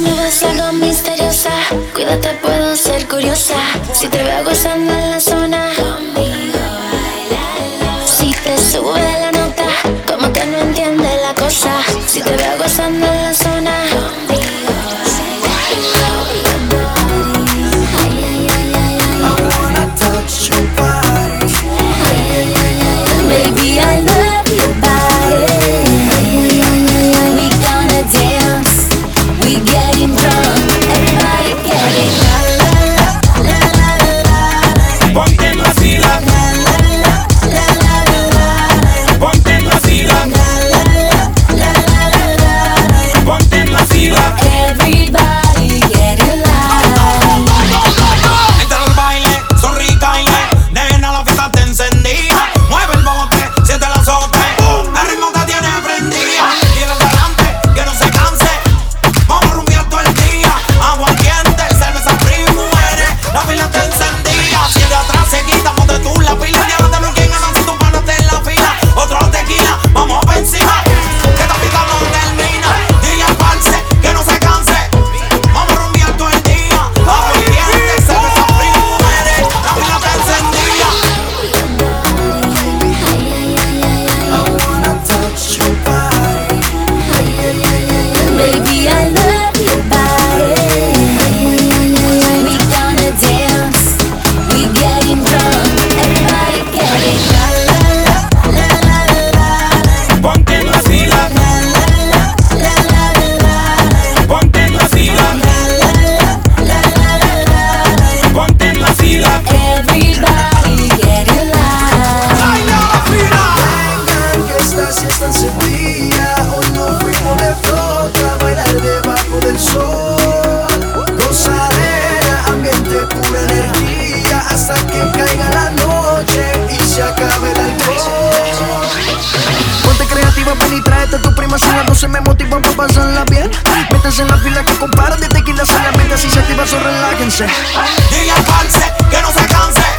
me ves algo misteriosa, cuídate, puedo ser curiosa. Si te veo gozando en la zona, conmigo bailalo. Si te sube la nota, como que no entiende la cosa. Si te veo gozando en la zona, conmigo bailalo. I wanna touch your body. Baby, I love your body. We gonna dance, we getting drunk, everybody getting la la la la la la. Ponte en la fila, La la la la la la. ponte en la fila, La la la la la. ponte en la fila. Everybody getting live. Entra al baile, sonríe, nena, la fiesta te encendía. Mueve el bote, siente el azote, el ritmo te tiene prendida. Tira adelante, que no se canse. Vamos a rumbear todo el día. Aguardiente, cerveza fría, mujeres, la fila te encendía. Si de atrás se quita, ponte tú la pila. Y ahora te lo quieren ganar si tú párate en la fila. Otro tequila, vamos pa' encima, que esta fiesta no termina. Dile al parce, que no se canse. Vamos a rumbear todo el día. Aguardiente, cerveza fría, mujeres, la fila te encendía. I wanna touch your body. Baby, I love your body. We gonna dance, we getting drunk, everybody getting la la la la la la. Ponte en la fila, La la la la la la. ponte en la fila, La la la la la. ponte en la fila. Everybody getting live. ¡Baila la fila! Vengan que esta fiesta encendida. Hoy nos fuimos de flota a bailar debajo del sol. Gozadera, ambiente, pura energía. Hasta que caiga la noche y se acabe el alcohol. Ponte creativa, ven y tráete a tu prima. Si las 12 me motivan pa' pasarla bien. Métanse en la fila que comparan de tequila. Si la mente si se activa, so relájense. Dile al parce, que no se canse.